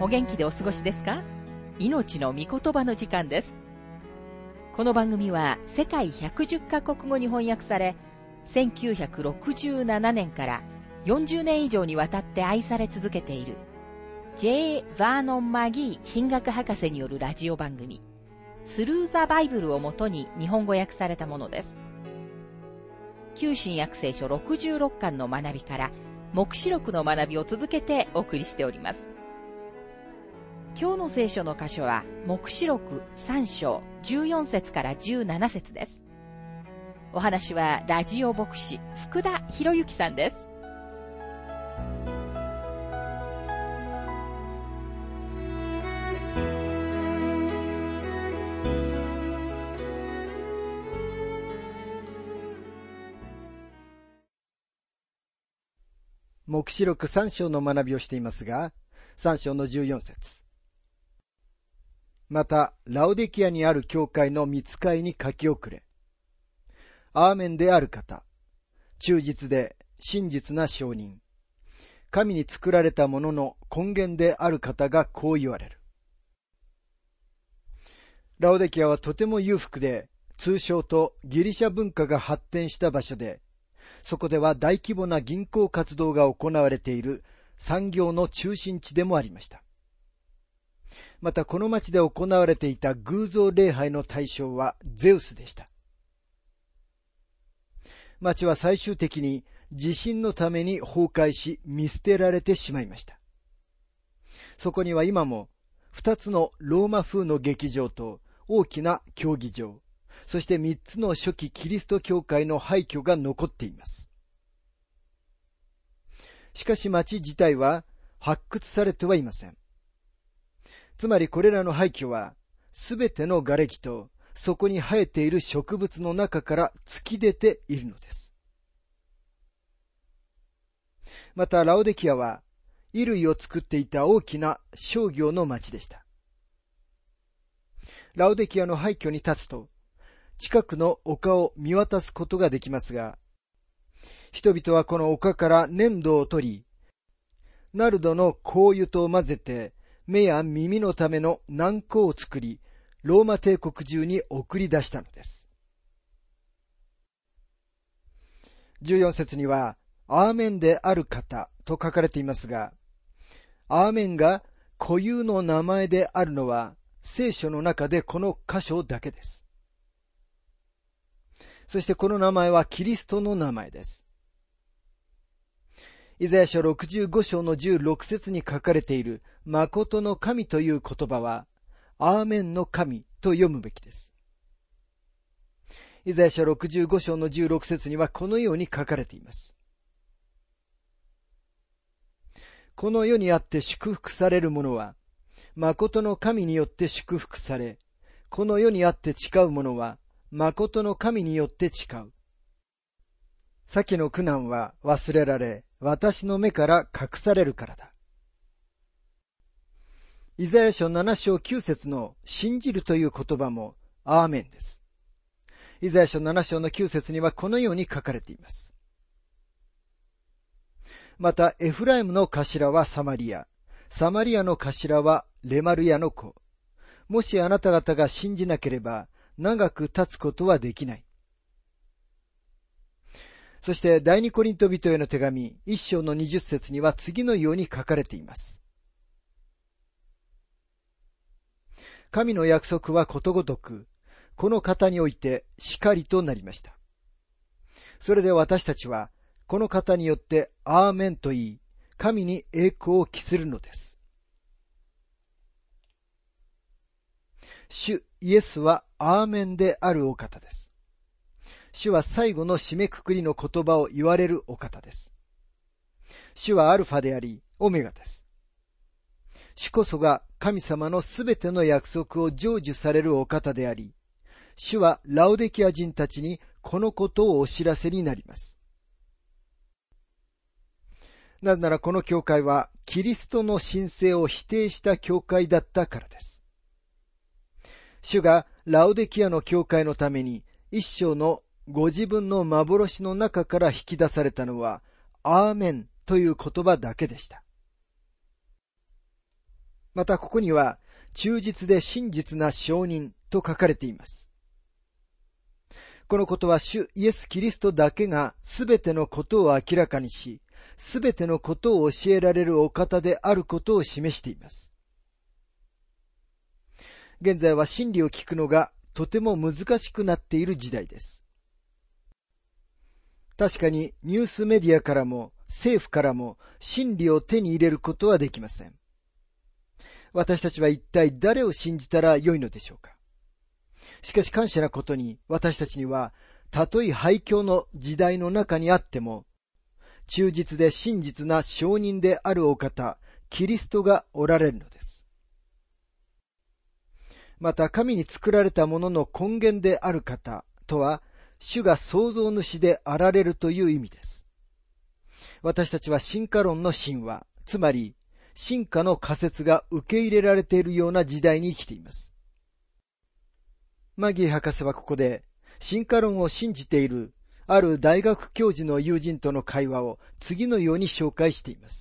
お元気でお過ごしですか？命の御言葉の時間です。この番組は世界110カ国語に翻訳され、1967年から40年以上にわたって愛され続けている J. バーノン・マギー神学博士によるラジオ番組スルー・ザ・バイブルをもとに日本語訳されたものです。旧新約聖書66巻の学びから黙示録の学びを続けてお送りしております。今日の聖書の箇所は黙示録3章14節から17節です。お話はラジオ牧師福田博之さんです。 黙示録3章の学びをしていますが、3章の14節。また、ラオデキアにある教会の御使いに書き送れ。アーメンである方、忠実で真実な証人、神に作られたものの根源である方がこう言われる。ラオデキアはとても裕福で、通商とギリシャ文化が発展した場所で、そこでは大規模な銀行活動が行われている産業の中心地でもありました。またこの町で行われていた偶像礼拝の対象はゼウスでした。町は最終的に地震のために崩壊し見捨てられてしまいました。そこには今も2つのローマ風の劇場と大きな競技場、そして3つの初期キリスト教会の廃墟が残っています。しかし町自体は発掘されてはいません。つまりこれらの廃墟はすべての瓦礫とそこに生えている植物の中から突き出ているのです。またラオデキアは衣類を作っていた大きな商業の町でした。ラオデキアの廃墟に立つと近くの丘を見渡すことができますが、人々はこの丘から粘土を取り、ナルドの香油と混ぜて目や耳のための軟膏を作り、ローマ帝国中に送り出したのです。14節には、アーメンである方と書かれていますが、アーメンが固有の名前であるのは、聖書の中でこの箇所だけです。そしてこの名前はキリストの名前です。イザヤ書65章の16節に書かれている誠の神という言葉は、アーメンの神と読むべきです。イザヤ書65章の16節にはこのように書かれています。この世にあって祝福される者は、誠の神によって祝福され、この世にあって誓う者は、誠の神によって誓う。先の苦難は忘れられ、私の目から隠されるからだ。イザヤ書7章9節の信じるという言葉もアーメンです。イザヤ書7章の9節にはこのように書かれています。またエフライムの頭はサマリア、サマリアの頭はレマルヤの子。もしあなた方が信じなければ長く経つことはできない。そして第二コリント人への手紙1章の20節には次のように書かれています。神の約束はことごとく、この方においてしかりとなりました。それで私たちは、この方によってアーメンと言い、神に栄光を期するのです。主イエスはアーメンであるお方です。主は最後の締めくくりの言葉を言われるお方です。主はアルファであり、オメガです。主こそが神様のすべての約束を成就されるお方であり、主はラオデキア人たちにこのことをお知らせになります。なぜならこの教会はキリストの神聖を否定した教会だったからです。主がラオデキアの教会のために一章のご自分の幻の中から引き出されたのはアーメンという言葉だけでした。 またここには、忠実で真実な証人と書かれています。このことは主イエス・キリストだけがすべてのことを明らかにし、すべてのことを教えられるお方であることを示しています。現在は真理を聞くのがとても難しくなっている時代です。確かにニュースメディアからも政府からも真理を手に入れることはできません。私たちは一体誰を信じたらよいのでしょうか。しかし感謝なことに私たちにはたとえ廃墟の時代の中にあっても忠実で真実な証人であるお方、キリストがおられるのです。また神に作られたものの根源である方とは主が創造主であられるという意味です。私たちは進化論の神話、つまり進化の仮説が受け入れられているような時代に生きています。マギー博士はここで進化論を信じているある大学教授の友人との会話を次のように紹介しています。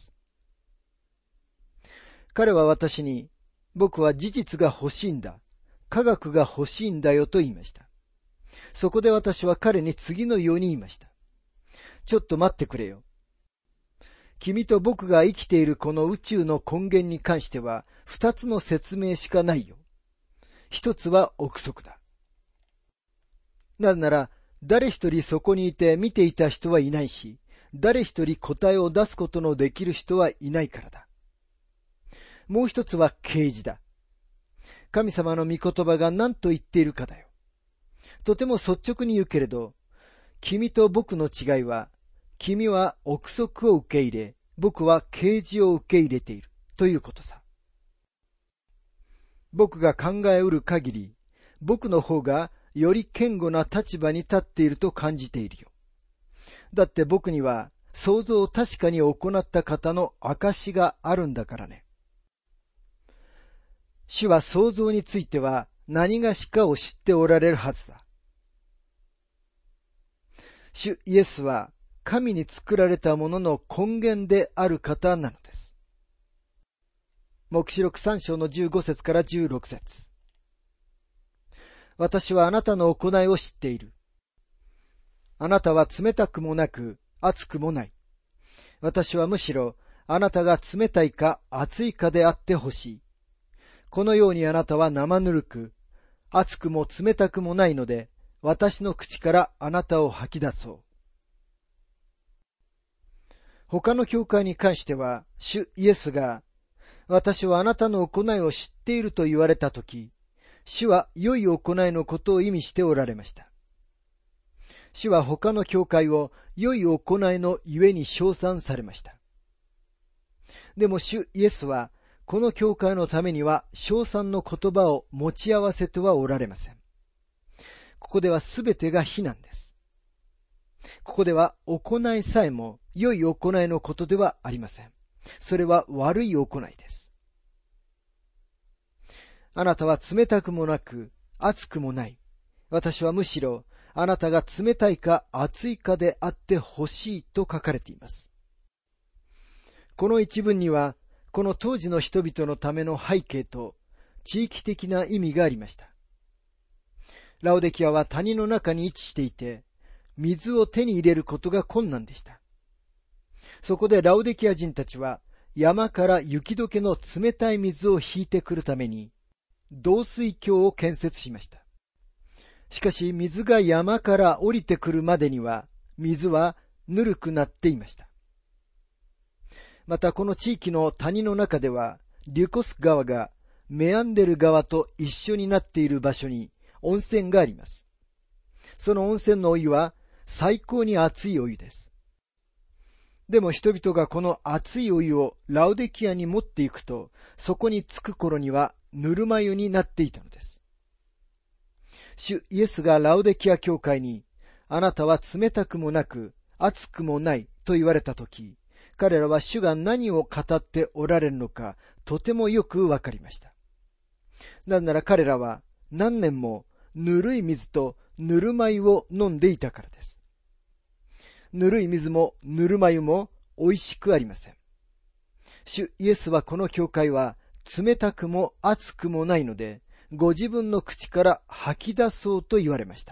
彼は私に、僕は事実が欲しいんだ、科学が欲しいんだよと言いました。そこで私は彼に次のように言いました。ちょっと待ってくれよ。君と僕が生きているこの宇宙の根源に関しては二つの説明しかないよ。一つは憶測だ。なぜなら誰一人そこにいて見ていた人はいないし、誰一人答えを出すことのできる人はいないからだ。もう一つは啓示だ。神様の御言葉が何と言っているかだよ。とても率直に言うけれど、君と僕の違いは、君は憶測を受け入れ、僕は啓示を受け入れているということさ。僕が考えうる限り、僕の方がより堅固な立場に立っていると感じているよ。だって僕には創造を確かに行った方の証があるんだからね。主は創造については何がしかを知っておられるはずだ。主イエスは神に作られたものの根源である方なのです。黙示録3章の15節から16節。私はあなたの行いを知っている。あなたは冷たくもなく熱くもない。私はむしろあなたが冷たいか熱いかであってほしい。このようにあなたは生ぬるく、熱くも冷たくもないので、私の口からあなたを吐き出そう。他の教会に関しては、主イエスが、私はあなたの行いを知っていると言われたとき、主は良い行いのことを意味しておられました。主は他の教会を良い行いのゆえに称賛されました。でも主イエスは、この教会のためには称賛の言葉を持ち合わせてはおられません。ここではすべてが非難です。ここでは行いさえも良い行いのことではありません。それは悪い行いです。あなたは冷たくもなく熱くもない。私はむしろあなたが冷たいか熱いかであってほしいと書かれています。この一文にはこの当時の人々のための背景と地域的な意味がありました。ラオデキアは谷の中に位置していて、水を手に入れることが困難でした。そこでラオデキア人たちは山から雪解けの冷たい水を引いてくるために導水橋を建設しました。しかし水が山から降りてくるまでには水はぬるくなっていました。またこの地域の谷の中ではリュコス川がメアンデル川と一緒になっている場所に温泉があります。その温泉のお湯は最高に熱いお湯です。でも人々がこの熱いお湯をラオデキアに持っていくと、そこに着く頃にはぬるま湯になっていたのです。主イエスがラオデキア教会に、あなたは冷たくもなく熱くもないと言われたとき、彼らは主が何を語っておられるのかとてもよくわかりました。なぜなら彼らは何年もぬるい水とぬるま湯を飲んでいたからです。ぬるい水もぬるま湯も美味しくありません。主イエスはこの教会は冷たくも熱くもないので、ご自分の口から吐き出そうと言われました。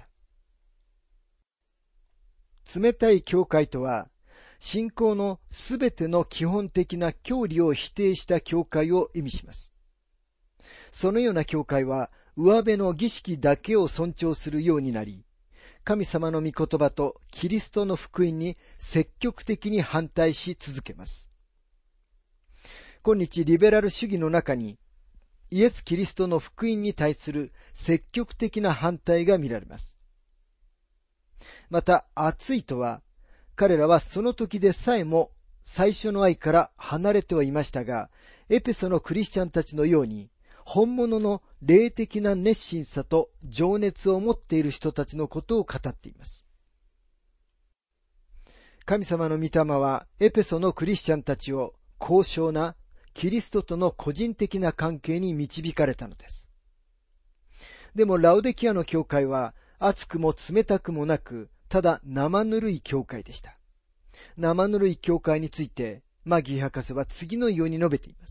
冷たい教会とは、信仰のすべての基本的な教理を否定した教会を意味します。そのような教会は、上辺の儀式だけを尊重するようになり、神様の御言葉とキリストの福音に積極的に反対し続けます。今日リベラル主義の中に、イエス・キリストの福音に対する積極的な反対が見られます。また、熱いとは、彼らはその時でさえも最初の愛から離れてはいましたが、エペソのクリスチャンたちのように、本物の霊的な熱心さと情熱を持っている人たちのことを語っています。神様の御霊はエペソのクリスチャンたちを高尚なキリストとの個人的な関係に導かれたのです。でもラオデキアの教会は熱くも冷たくもなく、ただ生ぬるい教会でした。生ぬるい教会についてマギー博士は次のように述べています。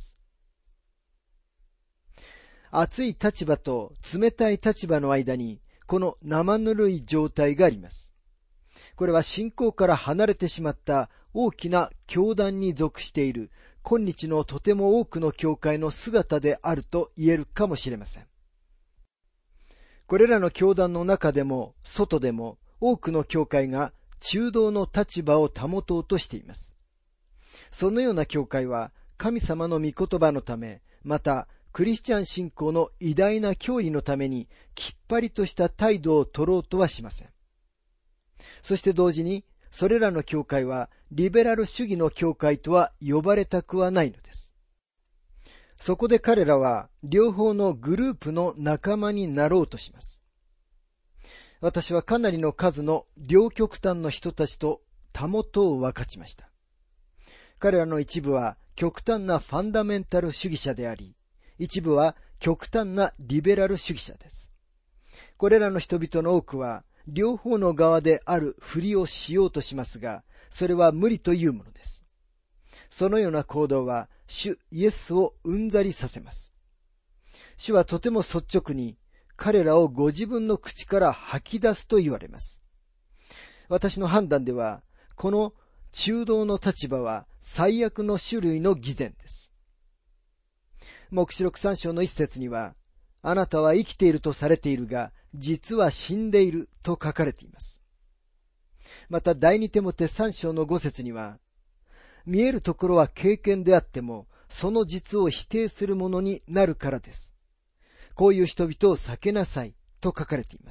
熱い立場と冷たい立場の間にこの生ぬるい状態があります。これは信仰から離れてしまった大きな教団に属している今日のとても多くの教会の姿であると言えるかもしれません。これらの教団の中でも外でも多くの教会が中道の立場を保とうとしています。そのような教会は神様の御言葉のため、またクリスチャン信仰の偉大な教理のためにきっぱりとした態度を取ろうとはしません。そして同時にそれらの教会はリベラル主義の教会とは呼ばれたくはないのです。そこで彼らは両方のグループの仲間になろうとします。私はかなりの数の両極端の人たちとたもとを分かちました。彼らの一部は極端なファンダメンタル主義者であり、一部は極端なリベラル主義者です。これらの人々の多くは両方の側であるふりをしようとしますが、それは無理というものです。そのような行動は主イエスをうんざりさせます。主はとても率直に彼らをご自分の口から吐き出すと言われます。私の判断では、この中道の立場は最悪の種類の偽善です。黙示録3章の一節には、あなたは生きているとされているが、実は死んでいると書かれています。また第二テモテ3章の5節には、見えるところは経験であっても、その実を否定するものになるからです。こういう人々を避けなさいと書かれています。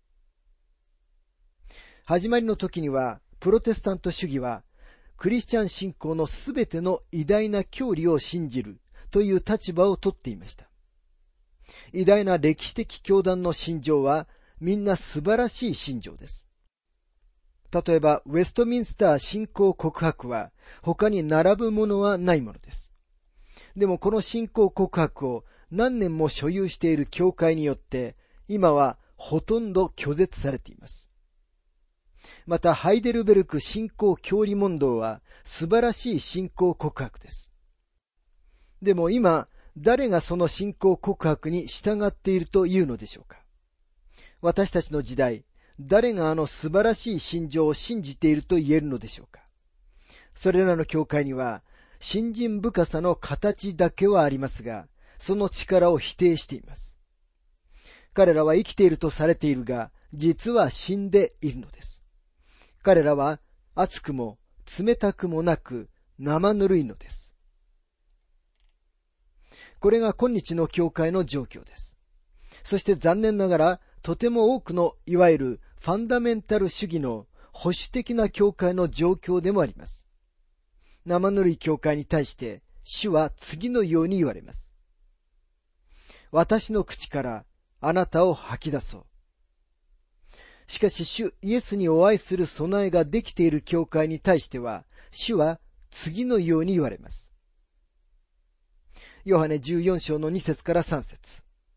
始まりの時には、プロテスタント主義は、クリスチャン信仰のすべての偉大な教理を信じるという立場をとっていました。偉大な歴史的教団の信条は、みんな素晴らしい信条です。例えば、ウェストミンスター信仰告白は、他に並ぶものはないものです。でもこの信仰告白を何年も所有している教会によって、今はほとんど拒絶されています。また、ハイデルベルク信仰教理問答は素晴らしい信仰告白です。でも今、誰がその信仰告白に従っているというのでしょうか。私たちの時代、誰があの素晴らしい信条を信じていると言えるのでしょうか。それらの教会には、信心深さの形だけはありますが、その力を否定しています。彼らは生きているとされているが、実は死んでいるのです。彼らは熱くも冷たくもなく生ぬるいのです。これが今日の教会の状況です。そして残念ながら、とても多くのいわゆるファンダメンタル主義の保守的な教会の状況でもあります。生ぬるい教会に対して主は次のように言われます。私の口からあなたを吐き出そう。しかし主イエスにお会いする備えができている教会に対しては、主は次のように言われます。ヨハネ14章の2節から3節。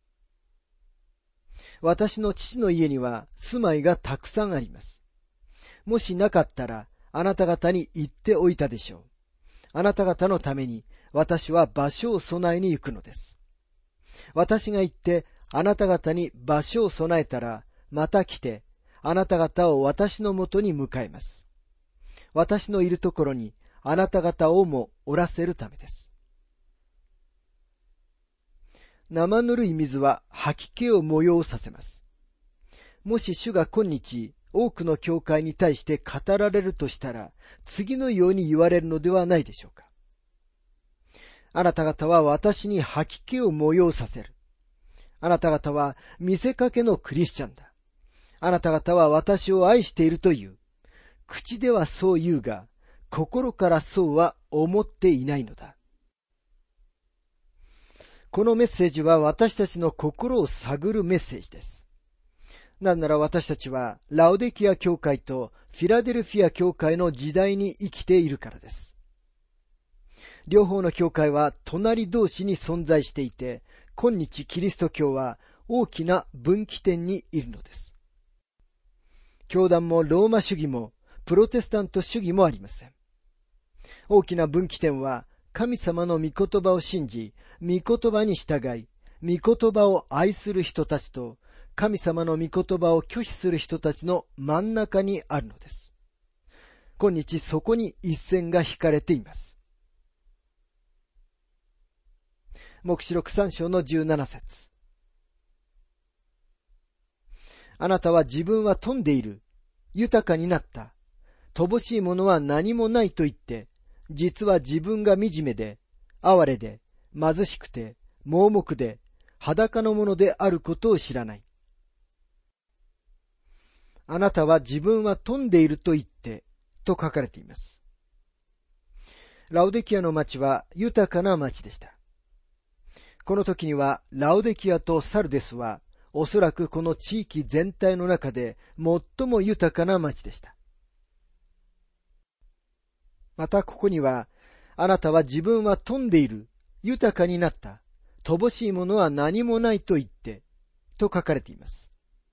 私の父の家には住まいがたくさんあります。もしなかったらあなた方に言っておいたでしょう。 あなた方のために私は場所を備えに行くのです。私が行ってあなた方に場所を備えたら、また来てあなた方を私のもとに迎えます。私のいるところにあなた方をもおらせるためです。生ぬるい水は吐き気を催させます。もし主が今日多くの教会に対して語られるとしたら、次のように言われるのではないでしょうか。あなた方は私に吐き気を催させる。あなた方は見せかけのクリスチャンだ。あなた方は私を愛しているという。口ではそう言うが、心からそうは思っていないのだ。このメッセージは私たちの心を探るメッセージです。なぜなら私たちはラオデキア教会とフィラデルフィア教会の時代に生きているからです。両方の教会は隣同士に存在していて、今日キリスト教は大きな分岐点にいるのです。教団もローマ主義もプロテスタント主義もありません。大きな分岐点は神様の御言葉を信じ、御言葉に従い、御言葉を愛する人たちと神様の御言葉を拒否する人たちの真ん中にあるのです。今日そこに一線が引かれています。黙示録3章の17節。あなたは自分は富んでいる、豊かになった、乏しいものは何もないと言って、実は自分が惨めで、哀れで、貧しくて、盲目で、裸のものであることを知らない。あなたは自分は富んでいると言って、と書かれています。ラオデキアの町は豊かな町でした。この時にはラオデキアとサルデスはおそらくこの地域全体の中で最も豊かな町でした。またここには、あなたは自分は富んでいる、豊かになった、乏しいものは何もないと言って、と書かれています。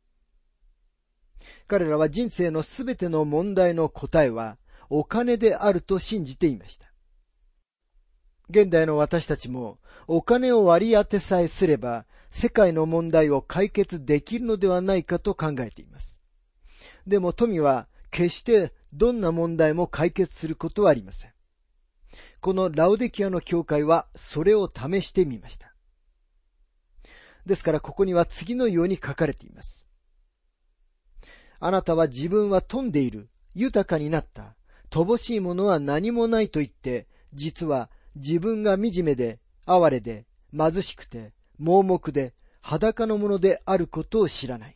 彼らは人生のすべての問題の答えはお金であると信じていました。現代の私たちもお金を割り当てさえすれば世界の問題を解決できるのではないかと考えています。でも富は決してどんな問題も解決することはありません。このラオデキアの教会はそれを試してみました。ですからここには次のように書かれています。あなたは自分は富んでいる、豊かになった、乏しいものは何もないと言って、実は自分が惨めで、哀れで、貧しくて、盲目で、裸のものであることを知らない。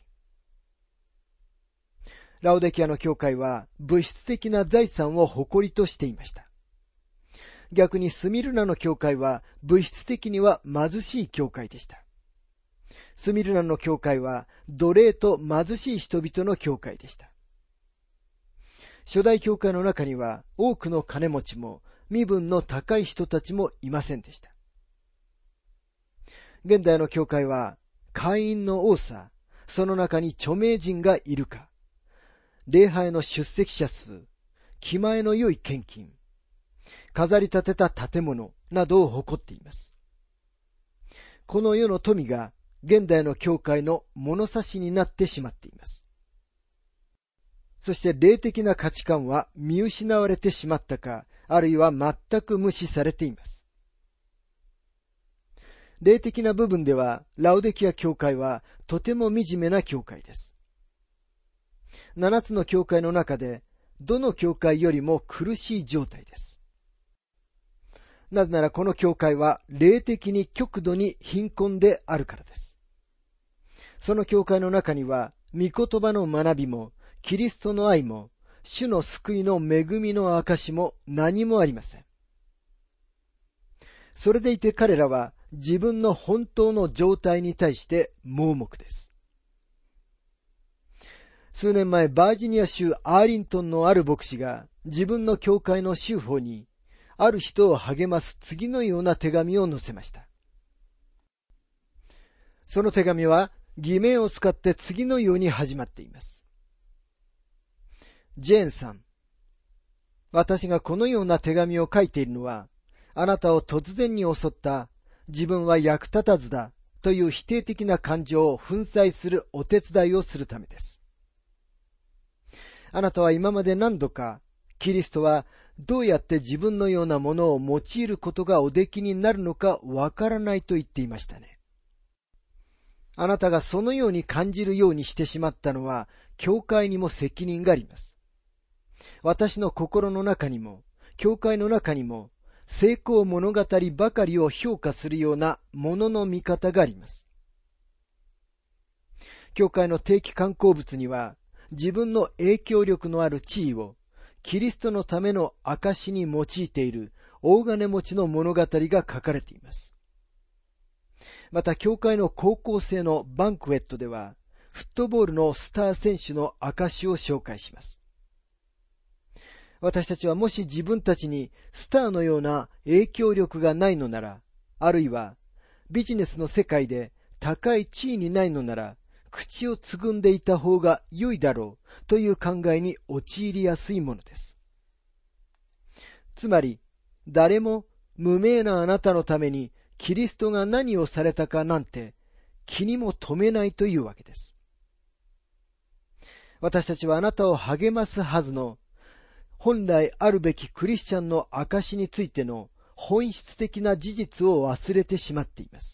ラオデキアの教会は物質的な財産を誇りとしていました。逆にスミルナの教会は物質的には貧しい教会でした。スミルナの教会は奴隷と貧しい人々の教会でした。初代教会の中には多くの金持ちも身分の高い人たちもいませんでした。現代の教会は会員の多さ、その中に著名人がいるか、礼拝の出席者数、気前の良い献金、飾り立てた建物などを誇っています。この世の富が現代の教会の物差しになってしまっています。そして霊的な価値観は見失われてしまったか、あるいは全く無視されています。霊的な部分ではラオデキア教会はとても惨めな教会です。7つの教会の中でどの教会よりも苦しい状態です。なぜならこの教会は霊的に極度に貧困であるからです。その教会の中には御言葉の学びもキリストの愛も主の救いの恵みの証も何もありません。それでいて彼らは自分の本当の状態に対して盲目です。数年前バージニア州アーリントンのある牧師が自分の教会の州法にある人を励ます次のような手紙を載せました。その手紙は偽名を使って次のように始まっています。ジェーンさん、 私がこのような手紙を書いているのは、あなたを突然に襲った自分は役立たずだという否定的な感情を粉砕するお手伝いをするためです。あなたは今まで何度かキリストはどうやって自分のようなものを用いることがおできになるのかわからないと言っていましたね。あなたがそのように感じるようにしてしまったのは、教会にも責任があります。私の心の中にも、教会の中にも、成功物語ばかりを評価するようなものの見方があります。教会の定期刊行物には、自分の影響力のある地位を、キリストのための証に用いている大金持ちの物語が書かれています。また、教会の高校生のバンクエットでは、フットボールのスター選手の証を紹介します。私たちはもし自分たちにスターのような影響力がないのなら、あるいはビジネスの世界で高い地位にないのなら、口をつぐんでいた方が良いだろうという考えに陥りやすいものです。つまり、誰も無名なあなたのためにキリストが何をされたかなんて気にも留めないというわけです。私たちはあなたを励ますはずの本来あるべきクリスチャンの証についての本質的な事実を忘れてしまっています。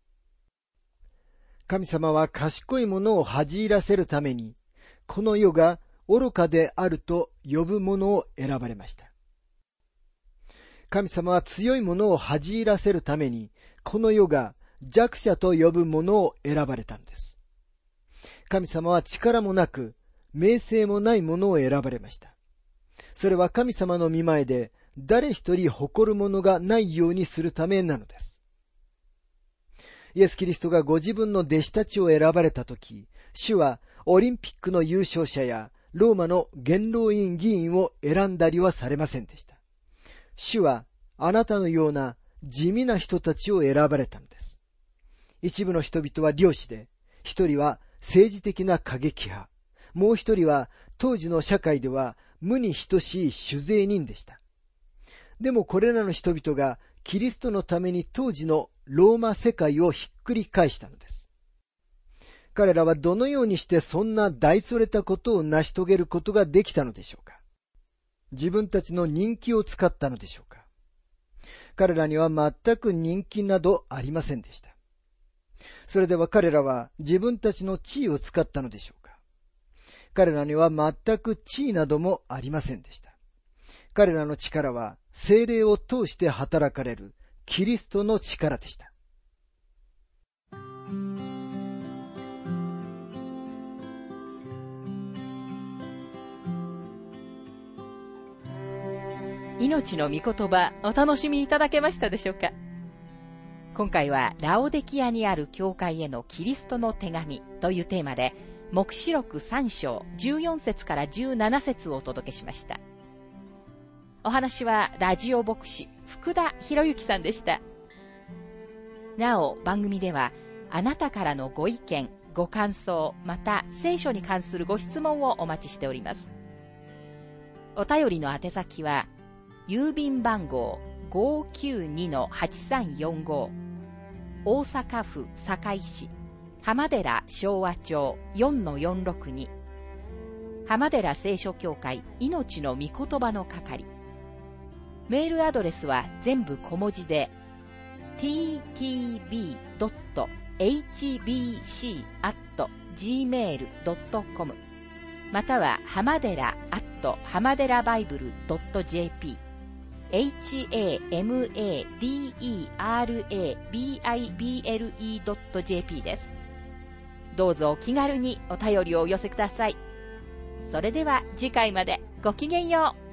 神様は賢い者を恥じらせるために、この世が愚かであると呼ぶ者を選ばれました。神様は強い者を恥じらせるために、この世が弱者と呼ぶ者を選ばれたんです。神様は力もなく、名声もない者を選ばれました。それは神様の御前で誰一人誇るものがないようにするためなのです。イエス・キリストがご自分の弟子たちを選ばれたとき、主はオリンピックの優勝者やローマの元老院議員を選んだりはされませんでした。主はあなたのような地味な人たちを選ばれたのです。一部の人々は漁師で、一人は政治的な過激派、もう一人は当時の社会では無に等しい酒税人でした。でもこれらの人々がキリストのために当時のローマ世界をひっくり返したのです。彼らはどのようにしてそんな大それたことを成し遂げることができたのでしょうか。自分たちの人気を使ったのでしょうか。彼らには全く人気などありませんでした。それでは彼らは自分たちの地位を使ったのでしょうか。彼らには全く地位などもありませんでした。彼らの力は聖霊を通して働かれるキリストの力でした。 命の御言葉、お楽しみいただけましたでしょうか。今回はラオデキアにある教会へのキリストの手紙というテーマで、黙示録3章14節から17節をお届けしました。お話はラジオ牧師福田博之さんでした。なお番組ではあなたからのご意見、ご感想、また聖書に関するご質問をお待ちしております。お便りの宛先は郵便番号 592-8345 大阪府堺市浜寺昭和町 4-462 浜寺聖書協会命の御言葉の係。メールアドレスは全部小文字で ttb.hbc@gmail.com または浜寺浜寺バイブル .jp hamadera.bible.jp です。どうぞお気軽にお便りをお寄せください。それでは次回までごきげんよう。